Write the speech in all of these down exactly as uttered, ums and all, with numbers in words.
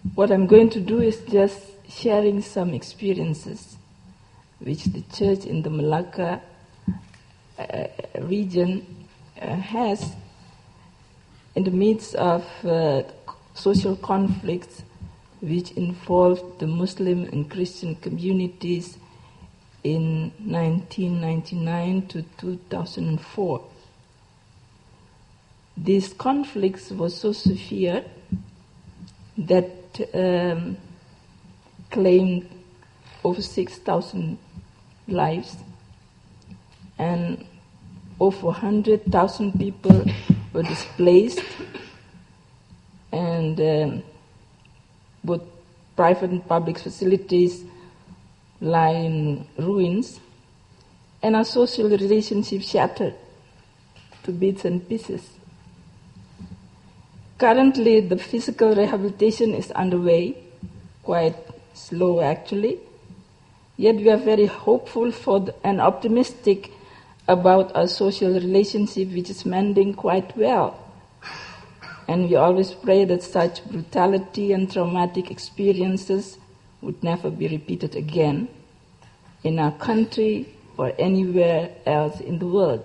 What I'm going to do is just sharing some experiences which the church in the Malacca uh, region uh, has in the midst of uh, social conflicts which involved the Muslim and Christian communities in nineteen ninety-nine to two thousand four. These conflicts were so severe that um, claimed over six thousand lives, and over one hundred thousand people were displaced, and um, both private and public facilities lie in ruins, and our social relationships shattered to bits and pieces. Currently, the physical rehabilitation is underway, quite slow actually, yet we are very hopeful for the, and optimistic about our social relationship, which is mending quite well. And we always pray that such brutality and traumatic experiences would never be repeated again in our country or anywhere else in the world.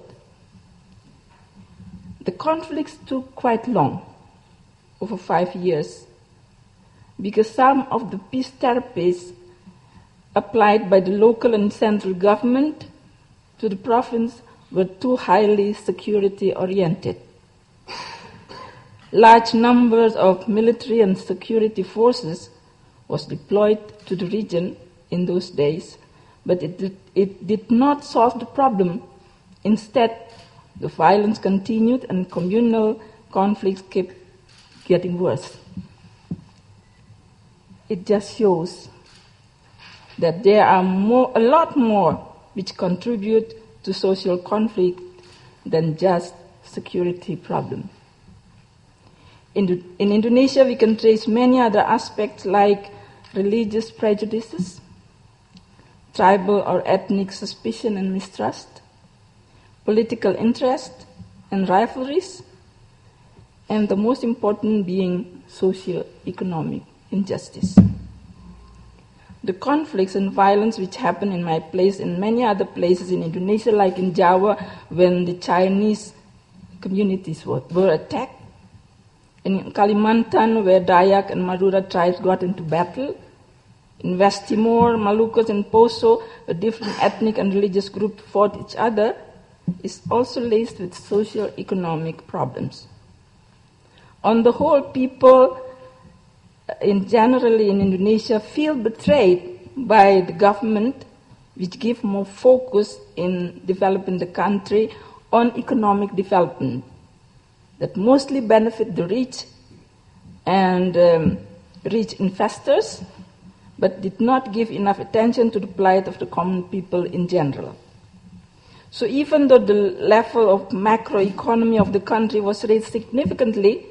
The conflicts took quite long, over five years, because some of the peace therapies applied by the local and central government to the province were too highly security-oriented. Large numbers of military and security forces was deployed to the region in those days, but it did, it did not solve the problem. Instead, the violence continued and communal conflicts kept getting worse. It just shows that there are more, a lot more which contribute to social conflict than just security problem. In, the, in Indonesia, we can trace many other aspects like religious prejudices, tribal or ethnic suspicion and mistrust, political interest and rivalries, and the most important being socio-economic injustice. The conflicts and violence which happen in my place and many other places in Indonesia, like in Java, when the Chinese communities were, were attacked, in Kalimantan, where Dayak and Madura tribes got into battle, in West Timor, Maluku and Poso, where different ethnic and religious groups fought each other, is also laced with socio-economic problems. On the whole, people in generally in Indonesia feel betrayed by the government, which give more focus in developing the country on economic development that mostly benefit the rich and um, rich investors, but did not give enough attention to the plight of the common people in general. So even though the level of macroeconomy of the country was raised significantly,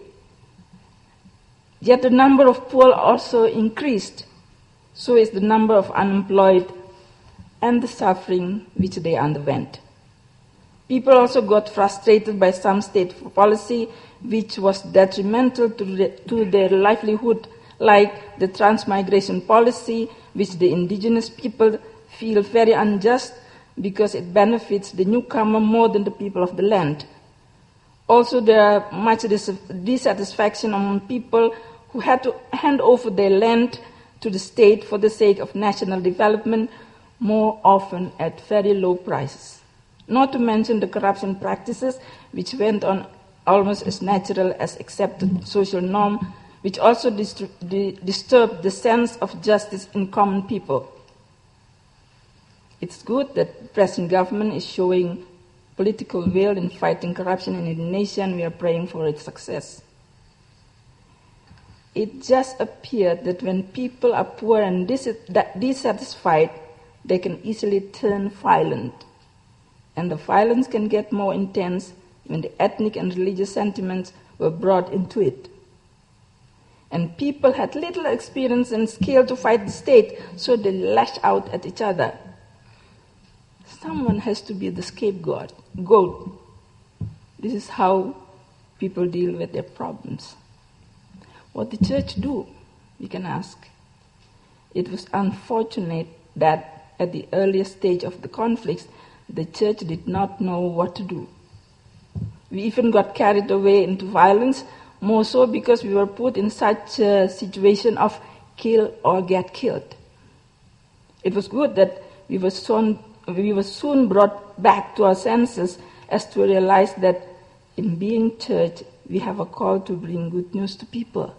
yet the number of poor also increased. So is the number of unemployed and the suffering which they underwent. People also got frustrated by some state policy which was detrimental to, the, to their livelihood, like the transmigration policy, which the indigenous people feel very unjust because it benefits the newcomer more than the people of the land. Also, there are much dis- dissatisfaction among people who had to hand over their land to the state for the sake of national development, more often at very low prices. Not to mention the corruption practices which went on almost as natural as accepted social norm, which also dist- di- disturbed the sense of justice in common people. It's good that the present government is showing political will in fighting corruption in Indonesia, and we are praying for its success. It just appeared that when people are poor and dis- dissatisfied, they can easily turn violent. And the violence can get more intense when the ethnic and religious sentiments were brought into it. And people had little experience and skill to fight the state, so they lashed out at each other. Someone has to be the scapegoat. Goat. This is how people deal with their problems. What the church do? we can ask. It was unfortunate that at the earliest stage of the conflicts, the church did not know what to do. We even got carried away into violence, more so because we were put in such a situation of kill or get killed. It was good that we were soon, we were soon brought back to our senses as to realize that in being church, we have a call to bring good news to people.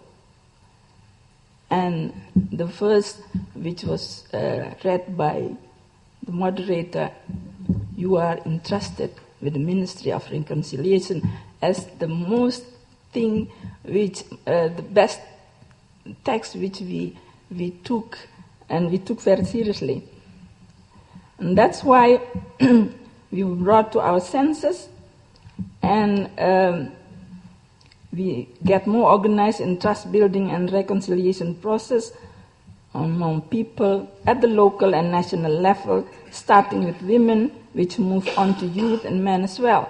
And the verse which was uh, read by the moderator, you are entrusted with the ministry of reconciliation as the most thing which, uh, the best text which we we took and we took very seriously. And that's why we were brought to our senses and um, we get more organized in trust building and reconciliation process among people at the local and national level, starting with women, which move on to youth and men as well.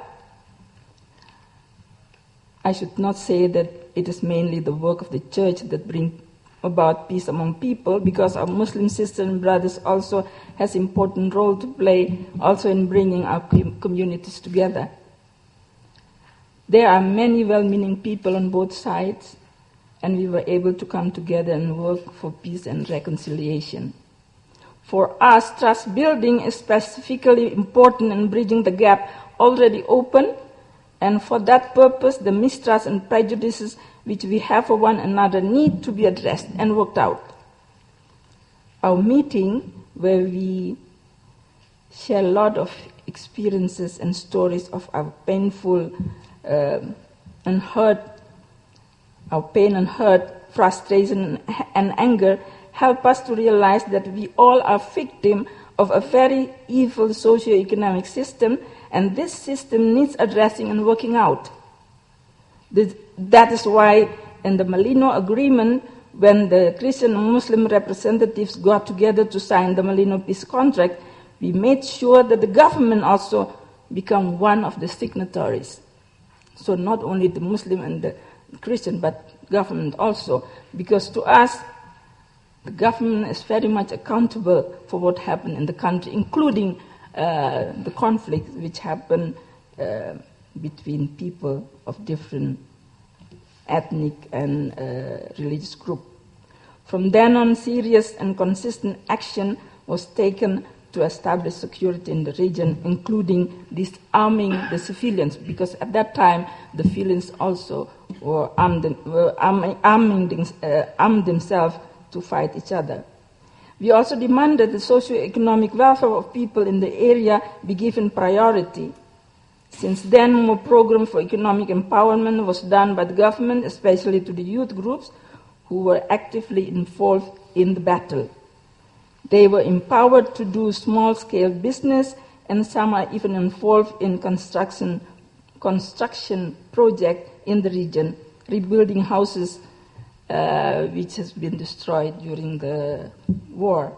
I should not say that it is mainly the work of the church that brings about peace among people, because our Muslim sisters and brothers also has important role to play also in bringing our communities together. There are many well-meaning people on both sides, and we were able to come together and work for peace and reconciliation. For us, trust building is specifically important in bridging the gap already open, and for that purpose, the mistrust and prejudices which we have for one another need to be addressed and worked out. Our meeting, where we share a lot of experiences and stories of our painful uh, and hurt, our pain and hurt, frustration and anger, help us to realize that we all are victims of a very evil socio-economic system, and this system needs addressing and working out. This, that is why in the Malino Agreement, when the Christian and Muslim representatives got together to sign the Malino Peace Contract, we made sure that the government also become one of the signatories. So not only the Muslim and the Christian, but government also, because to us, the government is very much accountable for what happened in the country, including uh, the conflict which happened uh, between people of different ethnic and uh, religious groups. From then on, serious and consistent action was taken to establish security in the region, including disarming the civilians, because at that time the civilians also were armed, were arming, arming, uh, armed themselves to fight each other. We also demanded the socio-economic welfare of people in the area be given priority. Since then, more program for economic empowerment was done by the government, especially to the youth groups who were actively involved in the battle. They were empowered to do small-scale business, and some are even involved in construction, construction projects in the region, rebuilding houses uh, which has been destroyed during the war.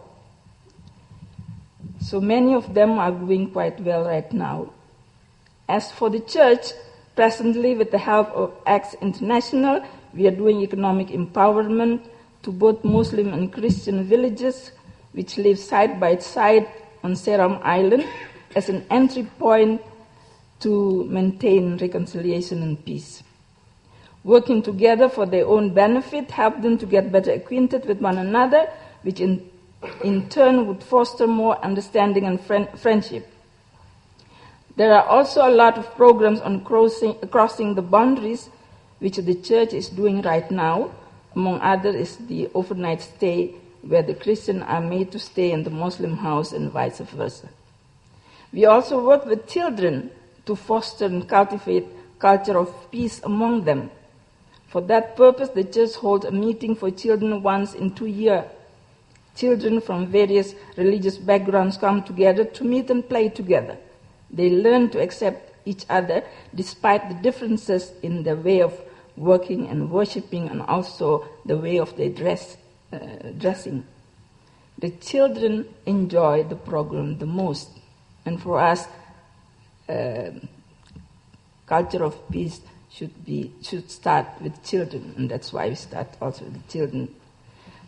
So many of them are doing quite well right now. As for the church, presently with the help of Acts International, we are doing economic empowerment to both Muslim and Christian villages which live side by side on Seram Island as an entry point to maintain reconciliation and peace. Working together for their own benefit help them to get better acquainted with one another, which in, in turn would foster more understanding and friend, friendship. There are also a lot of programs on crossing, crossing the boundaries, which the church is doing right now. Among others is the overnight stay, where the Christians are made to stay in the Muslim house and vice versa. We also work with children to foster and cultivate culture of peace among them. For that purpose, the church holds a meeting for children once in two years. Children from various religious backgrounds come together to meet and play together. They learn to accept each other despite the differences in their way of working and worshiping, and also the way of their dress, uh, dressing. The children enjoy the program the most. And for us, uh, culture of peace should be should start with children, and that's why we start also with the children.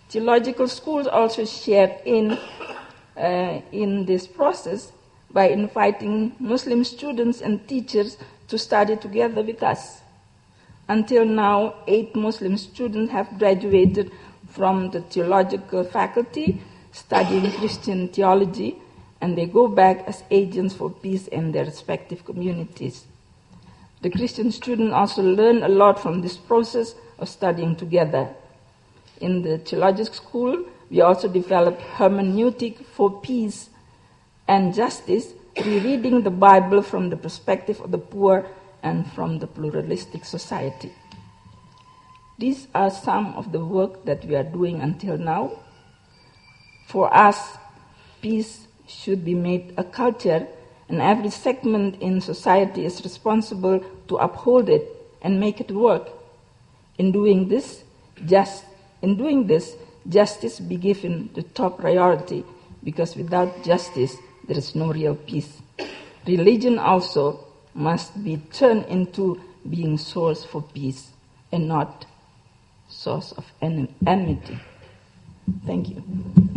Theological schools also shared in, uh, in this process by inviting Muslim students and teachers to study together with us. Until now, eight Muslim students have graduated from the theological faculty studying Christian theology, and they go back as agents for peace in their respective communities. The Christian students also learn a lot from this process of studying together. In the theological school, we also develop hermeneutic for peace and justice, rereading the Bible from the perspective of the poor and from the pluralistic society. These are some of the work that we are doing until now. For us, peace should be made a culture, and every segment in society is responsible to uphold it and make it work. In doing this, just in doing this, justice be given the top priority, because without justice, there is no real peace. Religion also must be turned into being source for peace and not source of enmity. Thank you.